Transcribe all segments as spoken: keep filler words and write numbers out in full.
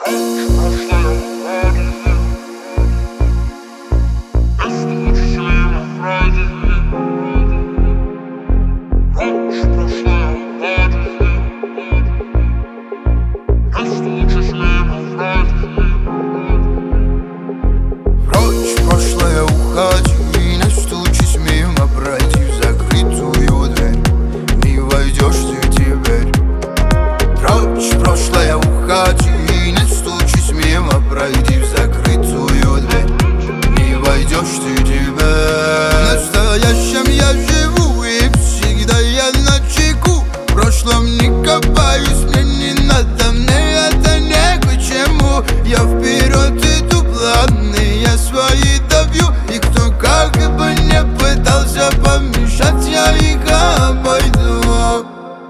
Пройди в закрытую дверь, не войдешь ты теперь. В настоящем я живу и всегда я начеку. В прошлом не копаюсь, мне не надо, мне это не к чему. Я вперед иду, планы я свои добью. И кто как бы не пытался помешать, я их обойду.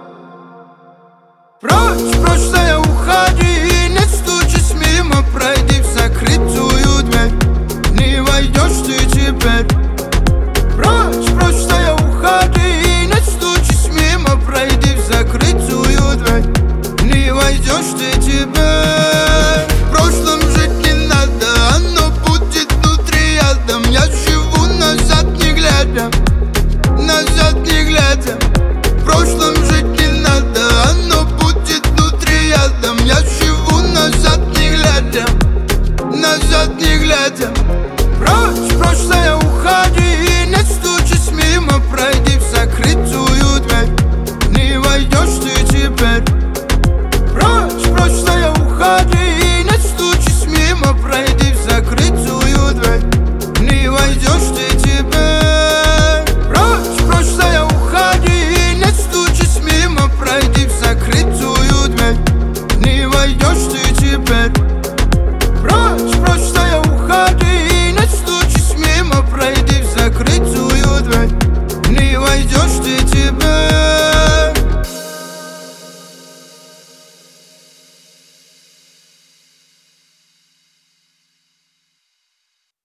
Прочь, прошлое, уходи, не стучись мимо. Пройди в закрытую дверь, не войдешь ты теперь. Прочь, прошлое, уходи, не стучись мимо. Пройди в закрытую дверь, не войдешь ты теперь.